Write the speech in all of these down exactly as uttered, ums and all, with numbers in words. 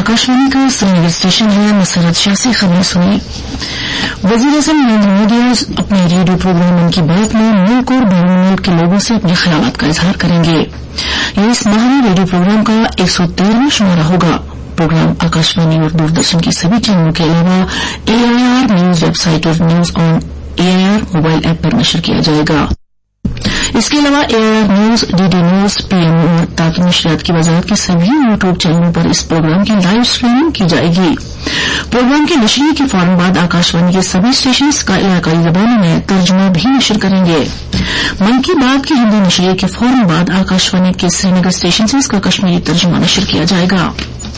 आकाशवाणी का श्रीनगर स्टेशन है। मसरत शाह से खबरें सुनिए। वजीर-ए-आज़म नरेंद्र मोदी आज अपने रेडियो प्रोग्राम मन की बात में मुल्क और बैरून मुल्क के लोगों से अपने ख्यालात का इजहार करेंगे। यह इस माह में रेडियो प्रोग्राम का एक सौ तेरहवां शुमारा होगा। प्रोग्राम आकाशवाणी और दूरदर्शन की सभी चैनलों के अलावा एआईआर न्यूज वेबसाइट और news on AIR mobile app पर नशर किया जाएगा। इसके अलावा AIR news, DD news, PMO और ताकि नशरियात की वजारत के सभी यूट्यूब चैनलों पर इस प्रोग्राम की लाइव स्ट्रीमिंग की जाएगी। प्रोग्राम के नशरिए के फौरन बाद आकाशवाणी के सभी स्टेशन का इलाकाई जबानों में तर्जुमा भी नशर करेंगे। मन की बात के हिंदी नशरिए के फौरन बाद आकाशवाणी के श्रीनगर स्टेशन से इसका कश्मीरी तर्जुमा नशर किया जाएगा।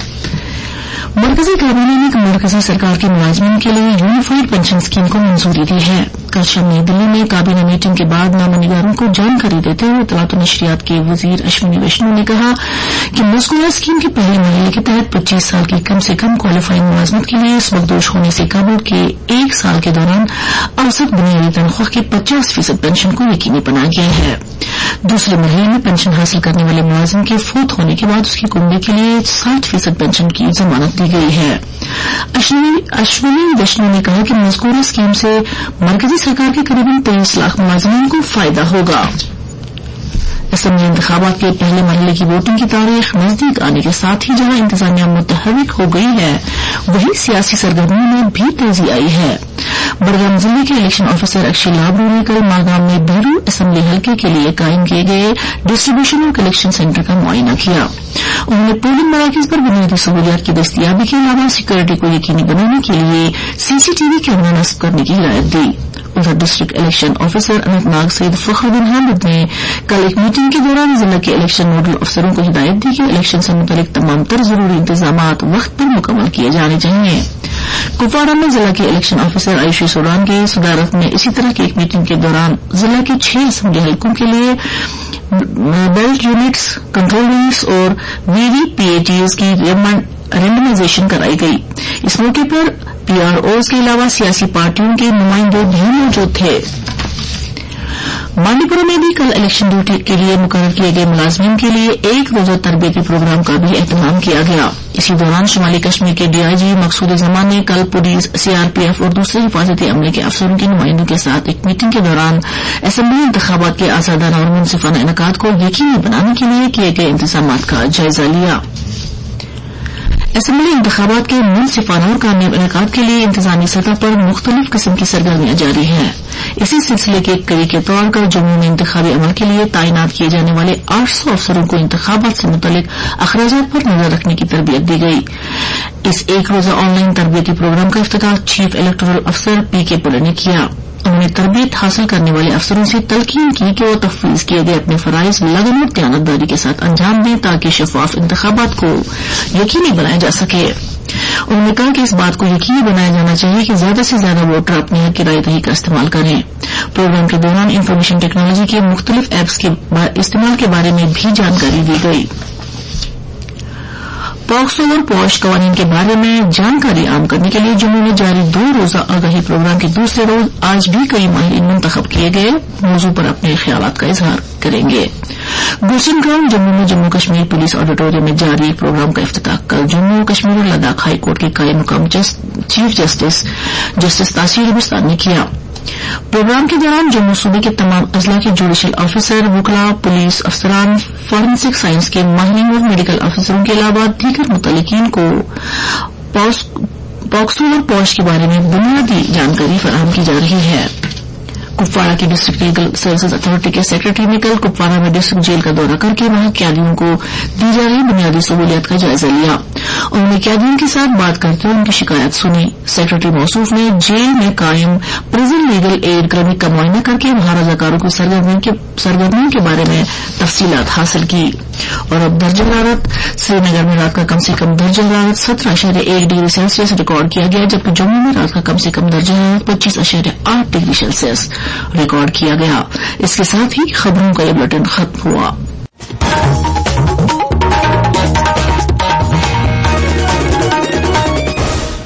मरकजी कैबिनेट ने मरकजी सरकार के मुलाजिमीन के लिए यूनिफाइड पेंशन स्कीम को मंजूरी दी है। कल शाम नई दिल्ली में काबीना मीटिंग के बाद नामनिगारों को जानकारी देते हुए इत्तलात और नशरियात के वजीर अश्विनी वैष्णव ने कहा कि मज़कूरा स्कीम के पहले महीने के तहत पच्चीस साल की कम से कम क्वालिफाइंग मुलाजमत के लिए स्मगदोश होने से कबल के एक साल के दौरान औसत बुनियादी तनख्वाह के पचास फीसद पेंशन को यकीनी बनाया गया है। दूसरे महीने में पेंशन हासिल करने वाले मुलाजिम के फौत होने के बाद उसकी कुंबे के लिए साठ फीसद पेंशन की जमानत दी गई है। अश्विनी वैष्णव ने कहा कि मज़कूरा स्कीम से मरकजी सरकार के करीबन तेईस लाख मुलाजिमीन को फायदा होगा। असेंबली इंतखाबात के पहले मरहले की वोटिंग की तारीख नजदीक आने के साथ ही जहां इंतजामिया मुतहर्रिक हो गई है, वहीं सियासी सरगर्मियों में भी तेजी आई है। बड़गाम जिले के इलेक्शन ऑफिसर अक्षय लाबरू ने कल मागाम में बीरू असेंबली हल्के के लिए कायम किए गए डिस्ट्रीब्यूशन और कलेक्शन सेंटर का मुआयना किया। उन्होंने पोलिंग मराकज पर बुनियादी सहूलियात की दस्तयाबी के अलावा सिक्योरिटी को यकीनी बनाने के लिए सीसीटीवी कैमरा नस्ब करने की हिदायत दी। उधर district election officer Anantnag Syed Fakhruddin Hamid ने कल एक मीटिंग के दौरान जिला के इलेक्शन नोडल अफसरों को हिदायत दी कि इलेक्शन से मुतालिक तमाम तर जरूरी इंतजामात वक्त पर मुकम्मल किए जाने चाहिए। कुपवाड़ा में जिला के इलेक्शन ऑफिसर आयुषी सोडान की सदारत में इसी तरह की एक मीटिंग के दौरान जिला के छह असेंबली हल्कों के लिए बेल्ट यूनिट्स, कंट्रोल यूनिट्स और वीवीपीएटीज की रेंडमाइजेशन कराई गई। इस मौके पर पीआरओज के अलावा सियासी पार्टियों के नुमाइंदे भी मौजूद थे। मांडीपुरा में भी कल इलेक्शन ड्यूटी के लिए मुकर्रर किए गए मुलाजिमीन के लिए एक रोजा तरबियती प्रोग्राम का भी एहतमाम किया गया। इसी दौरान शुमाली कश्मीर के डीआईजी मकसूद जमान ने कल पुलिस, सीआरपीएफ और दूसरे हिफाजती अमले के अफसरों के नुमाइंदों के साथ एक मीटिंग के दौरान असेंबली इंतखाबात के आजादाना और मुनसिफाना इनकाद को यकीनी बनाने के लिए किए गए इंतजामात का जायजा लिया। असेंबली इंतखाबात के मुनसिफाना और कामयाब इनकाद के लिए इंतजामी सतह पर मुख्तलिफ किस्म की सरगर्मियां जारी हैं। इसी सिलसिले के एक कड़ी के तौर पर जम्मू में इंतखाबी अमल के लिए तैनात किए जाने वाले आठ सौ अफसरों को इंतखाबात से मुतल्लिक अखराजात पर नजर रखने की तरबियत दी गई। इस एक रोजा ऑनलाइन तरबियती प्रोग्राम का इफ्तिताह चीफ इलेक्टोरल अफसर पी के पुले ने किया। उन्होंने तरबियत हासिल करने वाले अफसरों से तलकीन की कि वो तफवीज किए गए अपने फराइज लगन और दयानतदारी के साथ अंजाम दें ताकि शफाफ इंतखाबात को यकीनी बनाया जा सके। उन्होंने कहा कि इस बात को यकीनी बनाया जाना चाहिए कि ज्यादा से ज्यादा वोटर अपनी हक की राय दही का इस्तेमाल करें। प्रोग्राम के दौरान इंफॉर्मेशन टेक्नोलॉजी के मुख्तलिफ एप्स के इस्तेमाल के बारे में भी जानकारी दी गई। पॉक्सो और पॉश कवानीन के बारे में जानकारी आम करने के लिए जम्मू में जारी दो रोजा आगाही प्रोग्राम के दूसरे रोज आज भी कई माहिरीन मुंतखब किए गए मौजू पर अपने ख्यालात का इजहार करेंगे। गुलशन ग्राउंड जम्मू में जम्मू कश्मीर पुलिस ऑडिटोरियम में जारी प्रोग्राम का इफ्तिताह कल जम्मू कश्मीर और लद्दाख हाई कोर्ट के कायम मुकाम चीफ जस्टिस जस्टिस तासीर हिंदुस्तान ने किया। प्रोग्राम के दौरान जम्मू सूबे के तमाम अजला के जुडिशल ऑफिसर, वकला, पुलिस अफसरान, फॉरेंसिक साइंस के माहिरीन और मेडिकल ऑफिसरों के अलावा दीगर मुतल्लिकीन को पॉक्सो और पॉश के बारे में बुनियादी जानकारी फराहम की जा रही है। कुपवाड़ा की डिस्ट्रिक्ट लीगल सर्विसेज अथॉरिटी के सेक्रेटरी ने कल कुपवाड़ा में डिस्ट्रिक्ट जेल का दौरा करके वहां कैदियों को दी जा रही बुनियादी सहूलियत का जायजा लिया। उन्होंने कैदियों के साथ बात करते हुए उनकी शिकायत सुनी। सेक्रेटरी मौसूफ ने जेल में कायम प्रिजन लीगल एड क्लिनिक का मुआयना करके वहां रजाकारों की सरगर्मियों के बारे में तफसीलात हासिल की। और अब दर्जा हरारत श्रीनगर में रात का कम से कम दर्जा हरारत सत्रह अशर्य एक डिग्री सेल्सियस रिकॉर्ड किया गया, जबकि जम्मू में रात का कम से कम दर्जा हरारत पच्चीस अशर्य आठ डिग्री सेल्सियस रिकॉर्ड किया गया। इसके साथ ही खबरों का ये बुलेटिन खत्म हुआ।